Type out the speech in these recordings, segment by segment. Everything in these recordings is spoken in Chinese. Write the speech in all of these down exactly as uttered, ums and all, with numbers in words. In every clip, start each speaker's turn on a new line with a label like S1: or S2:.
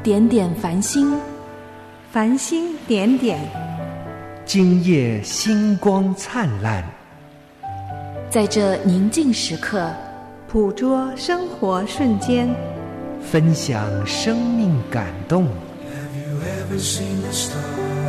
S1: 点点繁星，
S2: 繁星点点，
S3: 今夜星光灿烂。
S1: 在这宁静时刻，
S2: 捕捉生活瞬间，
S3: 分享生命感动。
S4: Have you ever seen a star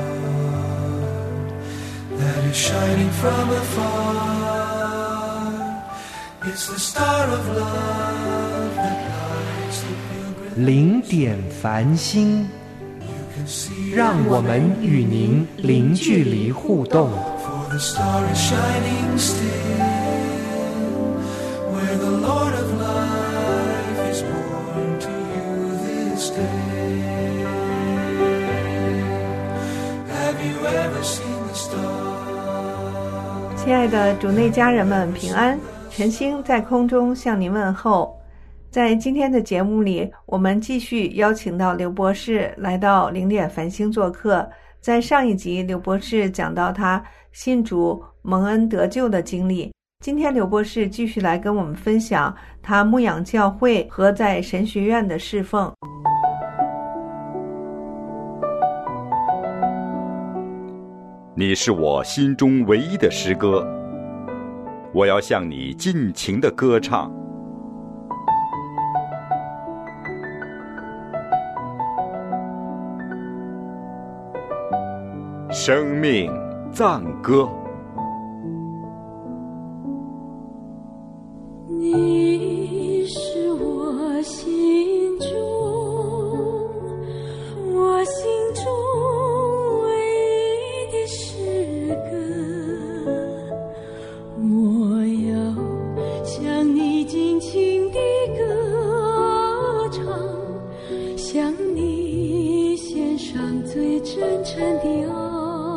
S4: that is shining from afar? It's the star of love that lights the pilgrim.
S3: 零点繁星，让我们与您零距离互动。
S4: For the star is shining still, where the Lord of life is born to you this day. Have you ever seen the star?
S2: 亲爱的主内家人们平安，晨星在空中向您问候。在今天的节目里，我们继续邀请到刘博士来到零点繁星做客。在上一集，刘博士讲到他信主蒙恩得救的经历，今天刘博士继续来跟我们分享他牧养教会和在神学院的侍奉。
S5: 你是我心中唯一的诗歌，我要向你尽情地歌唱。生命赞歌。
S6: 你是我心中，我心中唯一的诗歌，我要向你尽情地歌唱，向你献上最真诚的爱。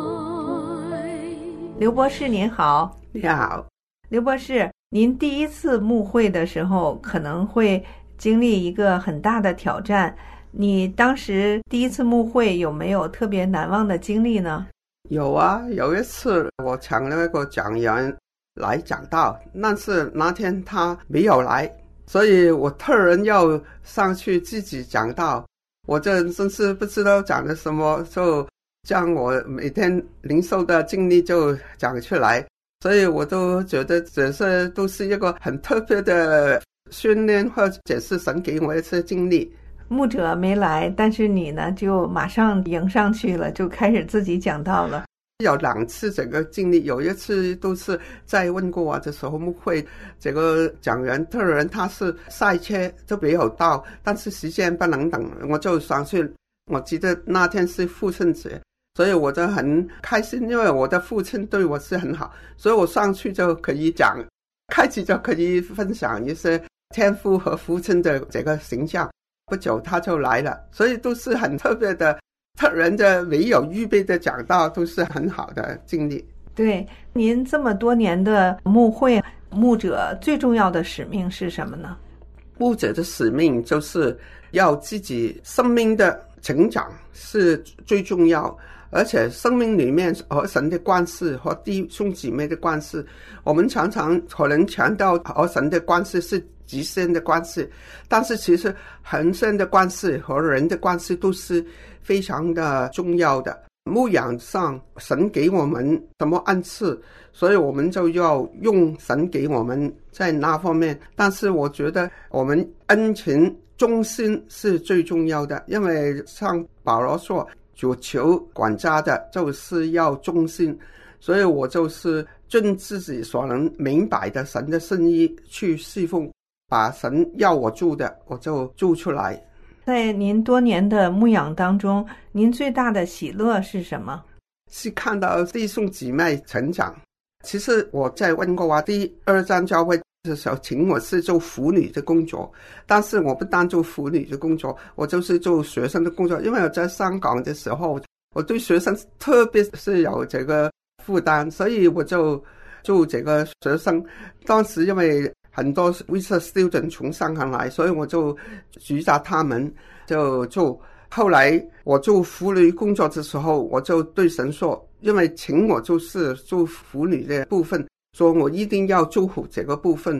S2: 刘博士您好。
S7: 你好。
S2: 刘博士，您第一次牧会的时候可能会经历一个很大的挑战，你当时第一次牧会有没有特别难忘的经历呢？
S7: 有啊，有一次我请了一个讲员来讲道，但是那天他没有来，所以我突然要上去自己讲道，我这真是不知道讲了什么，就将我每天领受的经历就讲出来，所以我都觉得这是都是一个很特别的训练，或者是神给我一次经历。
S2: 牧者没来，但是你呢就马上迎上去了，就开始自己讲道了。
S7: 有两次这个经历，有一次都是在温哥华的时候牧会，这个讲员突然他是赛车就没有到，但是时间不能等，我就上去。我记得那天是父亲节，所以我就很开心，因为我的父亲对我是很好，所以我上去就可以讲，开始就可以分享一些天父和父亲的这个形象。不久他就来了，所以都是很特别的，突然的没有预备的讲道，都是很好的经历。
S2: 对，您这么多年的牧会，牧者最重要的使命是什么呢？
S7: 牧者的使命就是要自己生命的成长是最重要，而且生命里面和神的关系和弟兄姊妹的关系，我们常常可能强调和神的关系是极深的关系，但是其实很深的关系和人的关系都是非常的重要的。牧养上神给我们什么恩赐，所以我们就要用神给我们在那方面，但是我觉得我们恩情忠心是最重要的，因为像保罗说主求管家的就是要忠心，所以我就是尽自己所能明白的神的心意去侍奉，把神要我做的我就做出来。
S2: 在您多年的牧养当中，您最大的喜乐是什么？
S7: 是看到弟兄姊妹成长。其实我在温哥华第二站教会的时候，请我是做妇女的工作，但是我不单做妇女的工作，我就是做学生的工作，因为我在香港的时候，我对学生特别是有这个负担，所以我就做这个学生。当时因为很多 visa student 从香港来，所以我就举着他们就做。后来我做妇女工作的时候，我就对神说，因为请我就是做妇女的部分，说我一定要做好这个部分。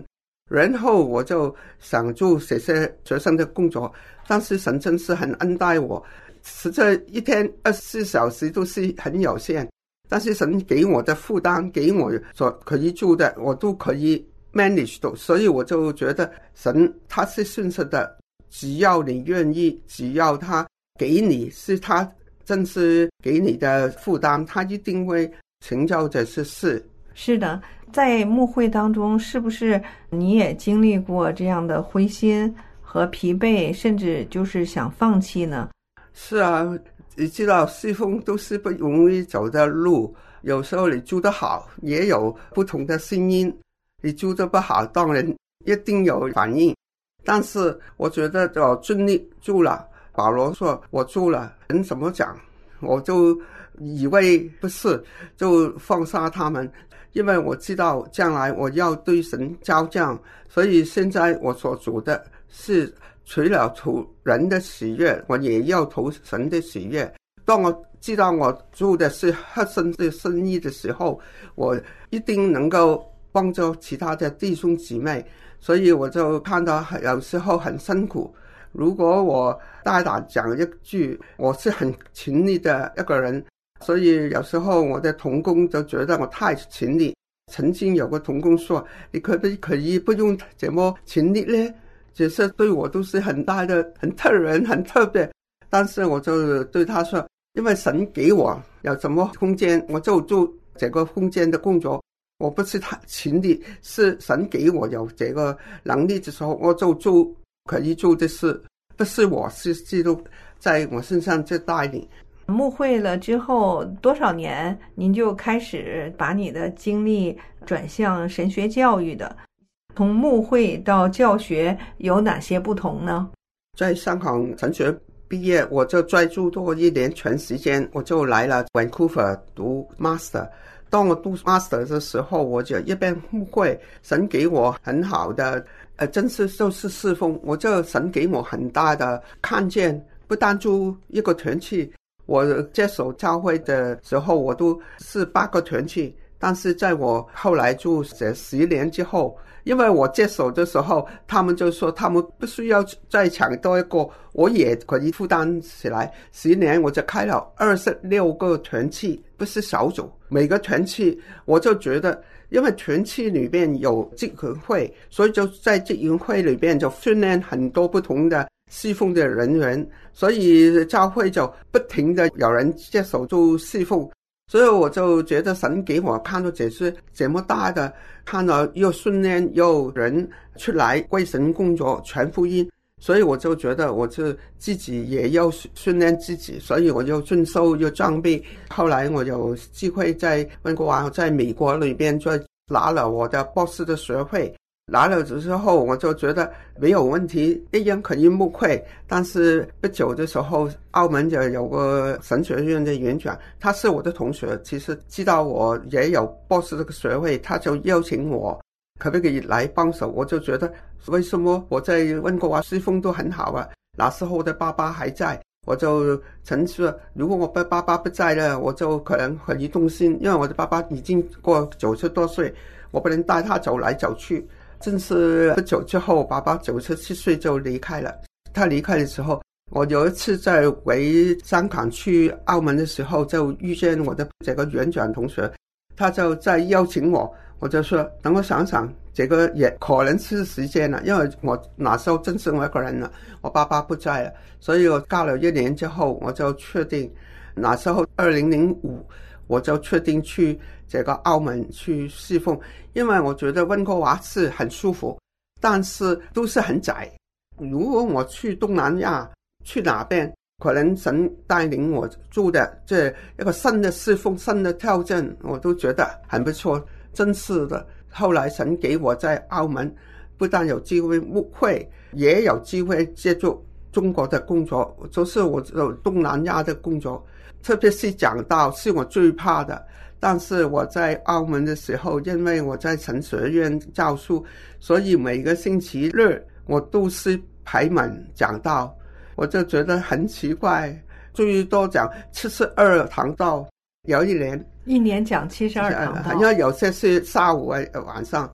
S7: 然后我就想做这些学生的工作，但是神真是很恩待我，实在一天二十四小时都是很有限，但是神给我的负担，给我所可以做的，我都可以 manage 到，所以我就觉得神他是信实的，只要你愿意，只要他给你是他真是给你的负担，他一定会成就这些事。
S2: 是的，在牧会当中，是不是你也经历过这样的灰心和疲惫，甚至就是想放弃呢？
S7: 是啊，你知道侍奉都是不容易走的路，有时候你做得好也有不同的声音，你做得不好当然一定有反应，但是我觉得我尽力做了。保罗说我做了，人怎么讲我就以为不是，就放下他们，因为我知道将来我要对神交账，所以现在我所做的是除了图人的喜悦，我也要图神的喜悦。当我知道我做的是合神的生意的时候，我一定能够帮助其他的弟兄姊妹，所以我就看到有时候很辛苦。如果我大胆讲一句，我是很勤力的一个人，所以有时候我的同工就觉得我太勤力。曾经有个同工说，你可不可以不用这么勤力呢？这是对我都是很大的很特人很特别。但是我就对他说，因为神给我有什么空间我就做这个空间的工作，我不是太勤力，是神给我有这个能力的时候我就做可以做的事，不是我是基督在我身上这带领。
S2: 牧会了之后多少年，您就开始把你的精力转向神学教育的？从牧会到教学有哪些不同呢？
S7: 在香港神学毕业，我就再住多一年全时间，我就来了 Vancouver 读 Master。当我读 Master 的时候，我就一边牧会，神给我很好的呃，真是就是侍奉，我就神给我很大的看见，不单住一个团契。我接手教会的时候，我都是八个团契，但是在我后来住这十年之后，因为我接手的时候，他们就说他们不需要再抢多一个，我也可以负担起来。十年我就开了二十六个团契，不是小组，每个团契我就觉得，因为团契里面有职员会，所以就在职员会里面就训练很多不同的侍奉的人员，所以教会就不停的有人接手做侍奉，所以我就觉得神给我看到这是这么大的，看到又训练又人出来为神工作传福音，所以我就觉得我就自己也要训练自己，所以我就遵守又装备。后来我有机会在温哥华在美国里边就拿了我的博士的学位，拿了之后我就觉得没有问题，一样可以牧会。但是不久的时候，澳门就有个神学院的院长，他是我的同学，其实知道我也有博士这个学位，他就邀请我可不可以来帮手。我就觉得为什么我在温哥华侍奉都很好啊，那时候我的爸爸还在，我就曾说如果我的爸爸不在了，我就可能很移动心，因为我的爸爸已经过九十多岁，我不能带他走来走去。正是不久之后，爸爸九十七岁就离开了。他离开的时候，我有一次在回香港去澳门的时候，就遇见我的这个园长同学，他就在邀请我，我就说等我想想，这个也可能是时间了，因为我那时候真是我一个人了，我爸爸不在了，所以我隔了一年之后，我就确定，那时候二零零五我就确定去这个澳门去侍奉，因为我觉得温哥华是很舒服，但是都是很窄。如果我去东南亚，去哪边，可能神带领我做的这一个新的侍奉、新的挑战，我都觉得很不错。真是的，后来神给我在澳门，不但有机会牧会，也有机会接触中国的工作，就是我东南亚的工作，特别是讲道是我最怕的。但是我在澳门的时候，因为我在神学院教书，所以每个星期日我都是排满讲道，我就觉得很奇怪，最多讲七十二堂道，有一年
S2: 一年讲七十二堂道，
S7: 因为有些是下午晚上，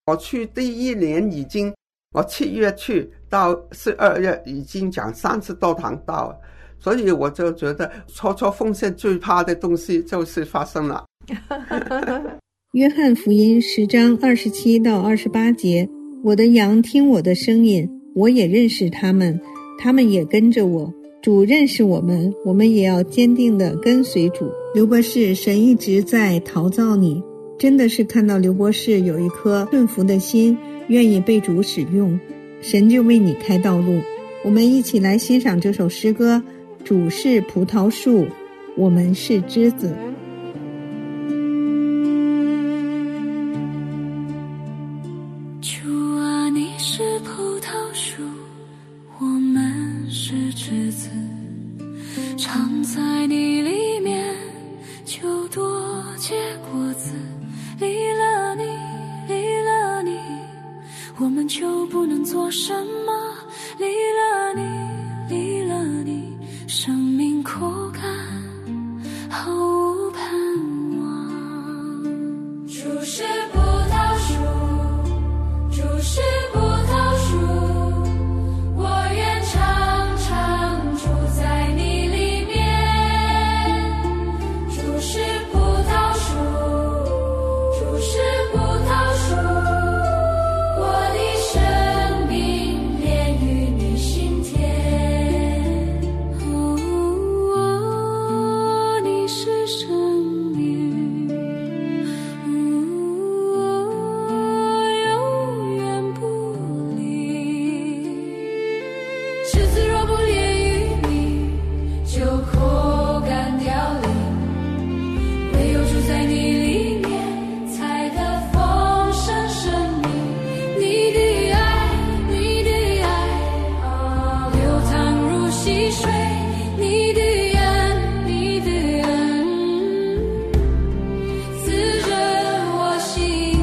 S7: 我去第一年已经，我七月去到十二月已经讲三十多堂道了，所以我就觉得初初奉献最怕的东西就是发生了。
S2: 约翰福音十章二十七到二十八节，我的羊听我的声音，我也认识他们，他们也跟着我。主认识我们，我们也要坚定地跟随主。刘博士，神一直在陶造你，真的是看到刘博士有一颗顺服的心，愿意被主使用，神就为你开道路。我们一起来欣赏这首诗歌，主是葡萄树，我们是枝子。
S6: 主啊，你是葡萄树，我们是枝子，常在你里面就多结果子，离了你，离了你，我们就不能做什么，离了你，离了你，生命枯干，毫无盼望。主是葡萄树，主是葡萄树，我愿常常住在你里面。主是葡萄树，主是葡萄树，我的生命连于你心田。哦，你是生命，永远不离。枝子若不连于你，就枯干凋零，唯有住在你里面，才得丰盛生命。你的爱，你的爱，流淌如溪水，你的恩，你的恩，滋润我心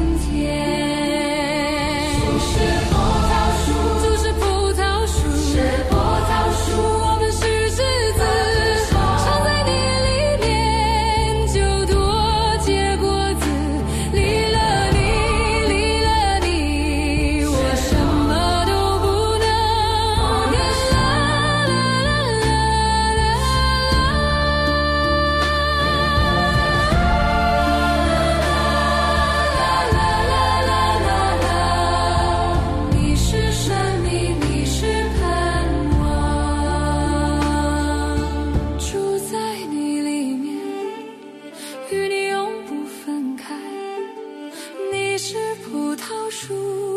S6: 田。主是葡萄树，主是葡萄树，是葡萄树，我们是枝子，常在你里面就多结果子，离了你，离了你，我什么都不能。啦啦啦啦啦，你是生命，你是盼望，住在你里面，与你永不分开。你是葡萄树，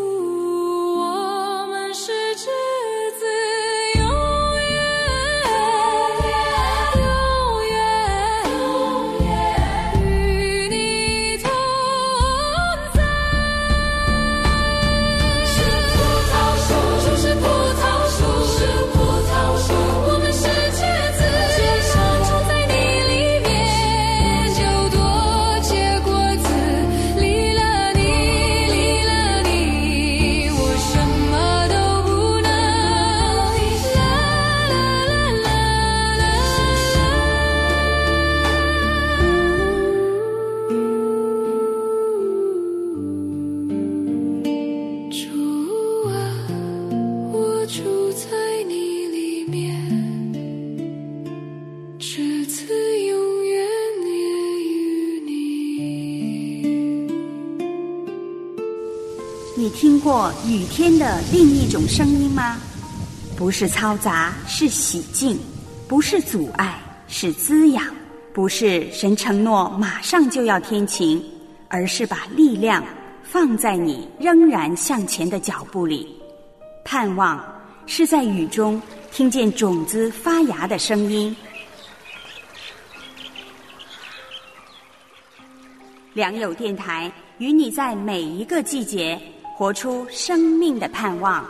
S6: 我们是枝子，永远，永远，永远与你同在。是葡萄树，就是葡萄树，是葡萄树，我们是枝子，常住在你里面，就多结果子，离了你，离了你，我什么都不能。啦啦啦主啊，我住在你里面，枝子永远连于你。
S8: 你听过雨天的另一种声音吗？不是嘈杂，是洗净；不是阻碍，是滋养；不是神承诺马上就要天晴，而是把力量放在你仍然向前的脚步里。盼望是在雨中听见种子发芽的声音。良友电台与你在每一个季节活出生命的盼望。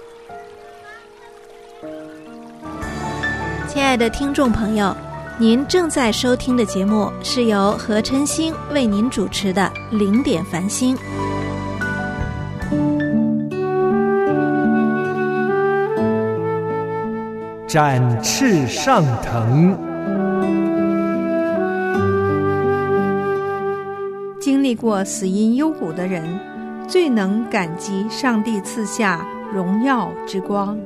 S9: 亲爱的听众朋友，您正在收听的节目是由何琛星为您主持的零点繁星。
S3: 展翅上腾。
S2: 经历过死因幽谷的人，
S9: 最能感激上帝赐下荣耀之光。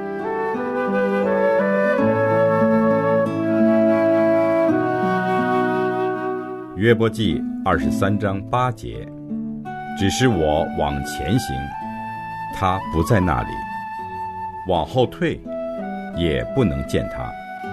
S5: 约伯记二十三章八节，只是我往前行，他不在那里；往后退，也不能见他。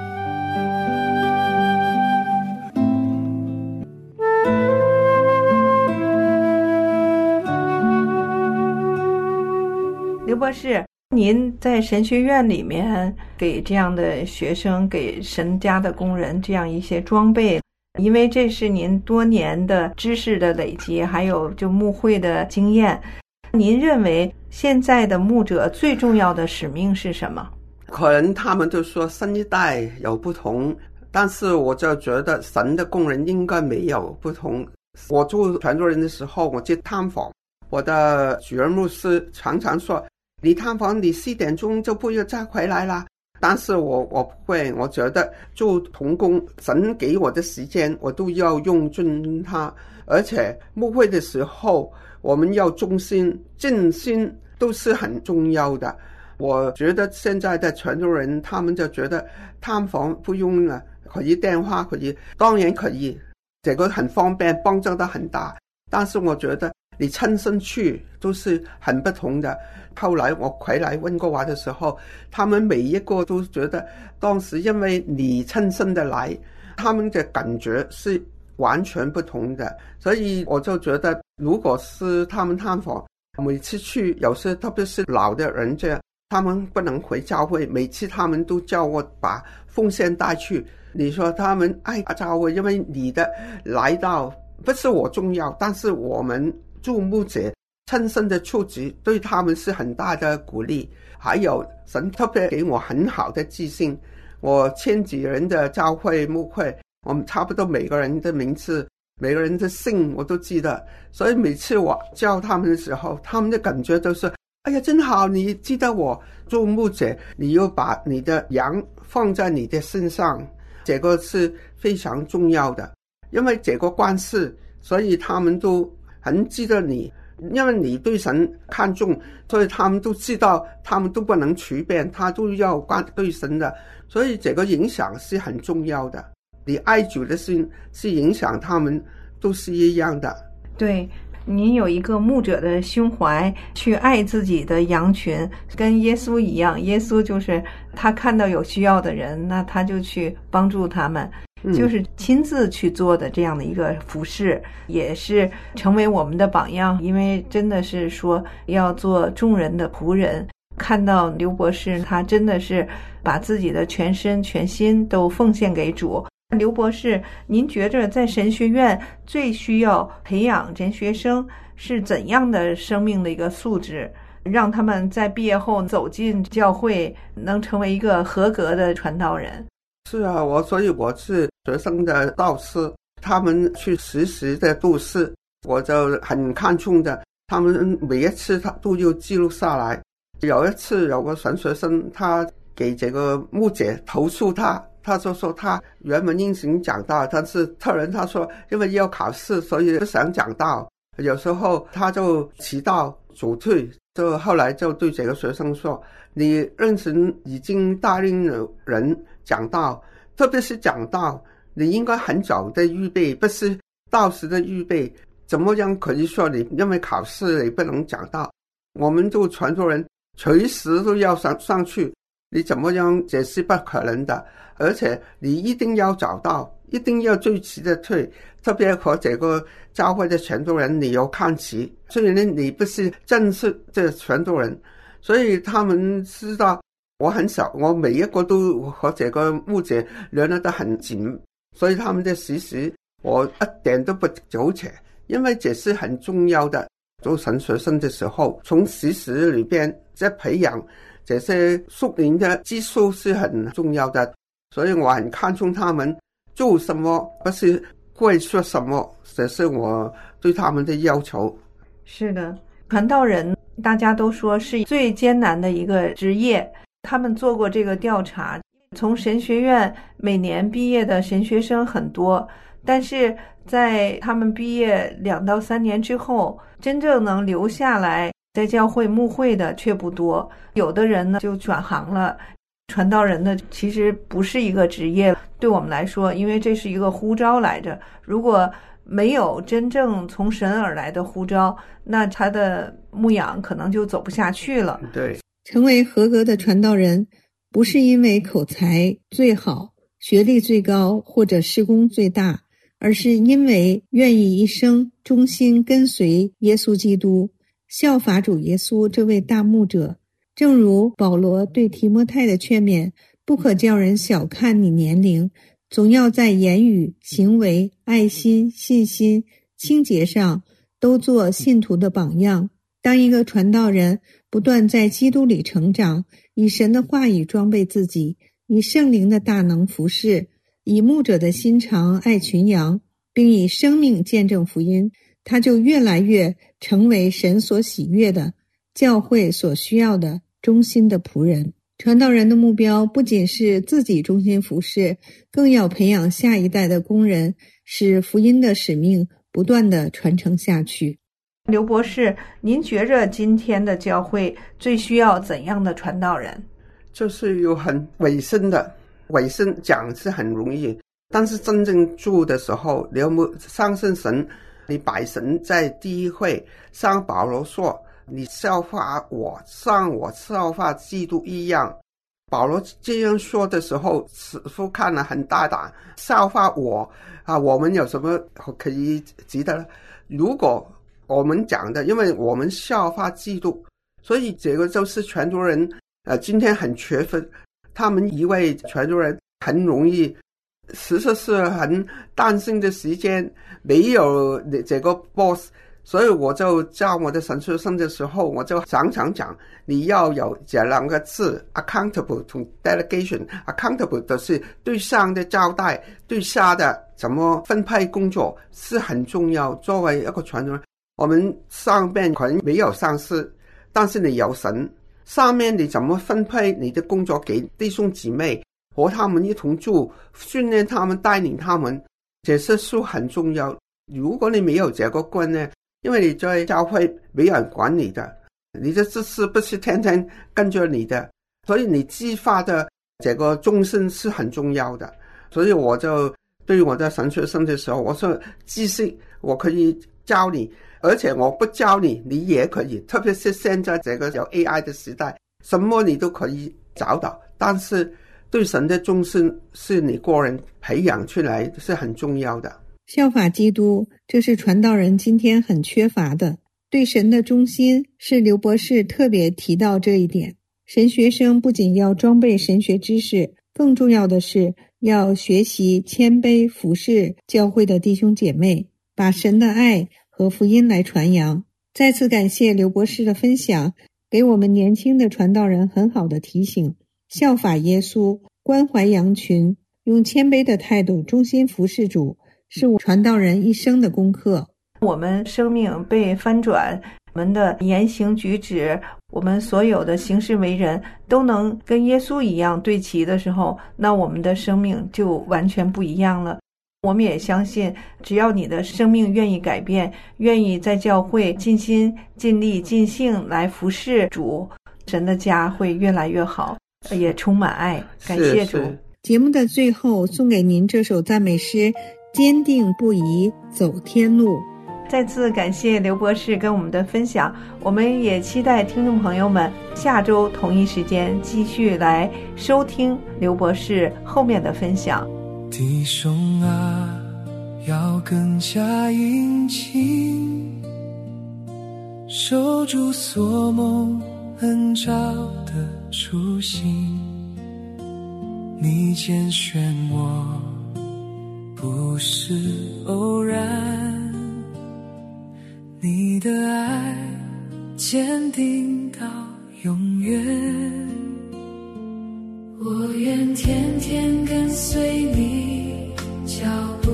S2: 刘博士，您在神学院里面给这样的学生，给神家的工人这样一些装备，因为这是您多年的知识的累积，还有就牧会的经验，您认为现在的牧者最重要的使命是什么？
S7: 可能他们就说新一代有不同，但是我就觉得神的工人应该没有不同。我做传道人的时候，我去探访，我的主任牧师常常说，你探访你四点钟就不要再回来啦。但是我我不会，我觉得做同工，神给我的时间我都要用尽它，而且牧会的时候我们要忠心尽心都是很重要的。我觉得现在的传道人他们就觉得探访不用了，可以电话可以，当然可以，这个很方便，帮助得很大，但是我觉得你亲身去都是很不同的。后来我回来温哥华的时候，他们每一个都觉得当时因为你亲身的来，他们的感觉是完全不同的。所以我就觉得如果是他们探访，每次去有时特别是老的人这样，他们不能回教会，每次他们都叫我把奉献带去。你说他们爱教会，因为你的来到不是我重要，但是我们注目者亲身的出席对他们是很大的鼓励。还有神特别给我很好的记性，我千几人的教会牧会，我们差不多每个人的名字每个人的姓我都记得，所以每次我教他们的时候，他们的感觉都是哎呀真好，你记得我。做牧者你又把你的羊放在你的身上，这个是非常重要的，因为这个关系，所以他们都很记得你，因为你对神看重，所以他们都知道，他们都不能随便，他都要关对神的，所以这个影响是很重要的。你爱主的心是影响他们都是一样的。
S2: 对，您有一个牧者的胸怀，去爱自己的羊群，跟耶稣一样，耶稣就是他看到有需要的人，那他就去帮助他们，就是亲自去做的这样的一个服事，也是成为我们的榜样。因为真的是说要做众人的仆人，看到刘博士他真的是把自己的全身全心都奉献给主。刘博士，您觉着在神学院最需要培养神学生是怎样的生命的一个素质，让他们在毕业后走进教会，能成为一个合格的传道人？
S7: 是啊，我所以我是学生的导师，他们去实习的都是，我就很看重的，他们每一次他都要记录下来。有一次有个神学生，他给这个牧者投诉他，他就说他原本应行讲道，但是突然他说因为要考试，所以不想讲道，有时候他就迟到早退，就后来就对这个学生说，你认识已经答应了人讲道，特别是讲道你应该很早的预备，不是到时的预备，怎么样可以说你因为考试你不能讲道？我们做传道人随时都要上上去，你怎么样这是不可能的，而且你一定要找到，一定要最迟的退，特别和这个教会的传道人你要看齐，虽然你不是正式的传道人，所以他们知道我很少，我每一个都和这个牧者联络得很紧，所以他们的实习我一点都不苟且，因为这是很重要的。做神学生的时候，从实习里边在培养这些属灵的技术是很重要的，所以我很看重他们做什么，不是会说什么，这是我对他们的要求。
S2: 是的，传道人大家都说是最艰难的一个职业，他们做过这个调查，从神学院每年毕业的神学生很多， 但是在他们毕业两到三年之后，真正能留下来在教会牧会的却不多。有的人呢就转行了。传道人呢其实不是一个职业，对我们来说，因为这是一个呼召来着。如果没有真正从神而来的呼召，那他的牧养可能就走不下去了。
S7: 对，
S10: 成为合格的传道人，不是因为口才最好、学历最高或者事工最大，而是因为愿意一生忠心跟随耶稣基督，效法主耶稣这位大牧者。正如保罗对提摩太的劝勉，不可叫人小看你年龄，总要在言语、行为、爱心、信心、清洁上都做信徒的榜样。当一个传道人不断在基督里成长，以神的话语装备自己，以圣灵的大能服侍，以牧者的心肠爱群羊，并以生命见证福音，他就越来越成为神所喜悦的、教会所需要的忠心的仆人。传道人的目标不仅是自己忠心服侍，更要培养下一代的工人，使福音的使命不断地传承下去。
S2: 刘博士，您觉着今天的教会最需要怎样的传道人？
S7: 就是有很委身的，委身讲是很容易，但是真正做的时候，你有没有相信神？你摆神在第一位，像保罗说，你效法我，像我效法基督一样。保罗这样说的时候，似乎看了很大胆，效法我啊，我们有什么可以值得？如果我们讲的，因为我们效法基督，所以这个就是传道人呃，今天很缺乏。他们以为传道人很容易，其实是很担心的时间，没有这个 boss。所以我就教我的神学生的时候，我就常常讲，你要有这两个字 accountable 同 delegation。 accountable 就是对上的交代，对下的怎么分配工作是很重要。作为一个传道人，我们上面可能没有上司，但是你有神，上面你怎么分配你的工作给弟兄姊妹，和他们一同做，训练他们，带领他们，这些是很重要。如果你没有这个观念，因为你在教会没有人管你的，你的知识不是天天跟着你的，所以你激发的这个终身是很重要的。所以我就对我的神学生的时候，我说知识我可以教你，而且我不教你你也可以，特别是现在这个有 A I 的时代，什么你都可以找到，但是对神的忠心是你个人培养出来是很重要的。
S10: 效法基督，这是传道人今天很缺乏的。对神的忠心是刘博士特别提到这一点。神学生不仅要装备神学知识，更重要的是要学习谦卑服侍教会的弟兄姐妹，把神的爱和福音来传扬。再次感谢刘博士的分享，给我们年轻的传道人很好的提醒，效法耶稣，关怀羊群，用谦卑的态度忠心服侍主，是我传道人一生的功课。
S2: 我们生命被翻转，我们的言行举止，我们所有的行事为人都能跟耶稣一样对齐的时候，那我们的生命就完全不一样了。我们也相信，只要你的生命愿意改变，愿意在教会尽心尽力尽性来服侍主，神的家会越来越好，也充满爱。感谢主。
S10: 节目的最后送给您这首赞美诗，坚定不移走天路。
S2: 再次感谢刘博士跟我们的分享，我们也期待听众朋友们下周同一时间继续来收听刘博士后面的分享。
S4: 弟兄啊，要更加殷勤，守住所蒙恩召的初心。你拣选我不是偶然，你的爱坚定到永远。我愿天天跟随你脚步，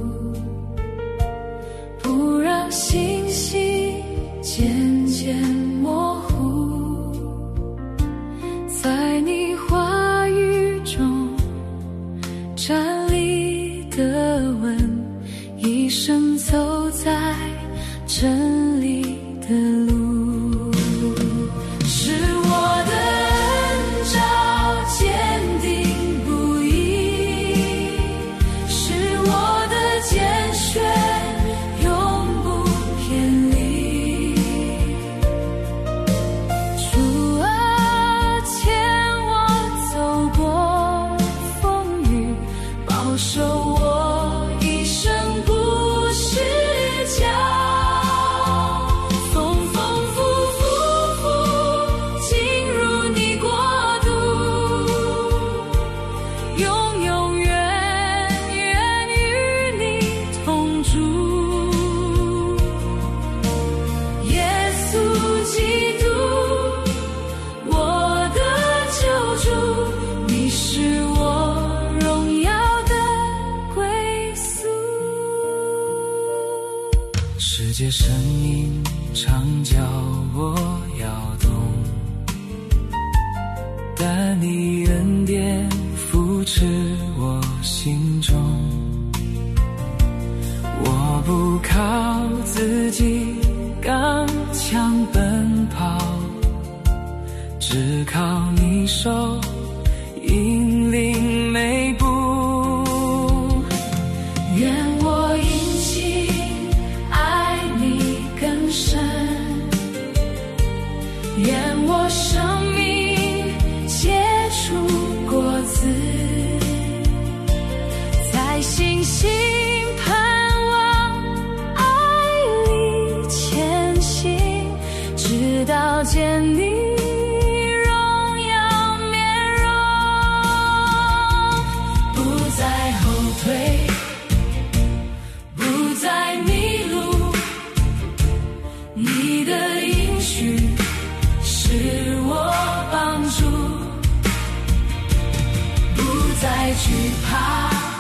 S4: 不让信息渐渐模糊，在你话语中站立得稳，
S11: 声音常叫我摇动，但你恩典扶持我心中。我不靠自己刚强奔跑，只靠你手引领每步。
S6: 愿我因起爱你更深，愿我生命结出果子，在信心盼望爱里前行，直到见你荣耀面容，不再后退，不再迷路，你的应许是我帮助，不再惧怕，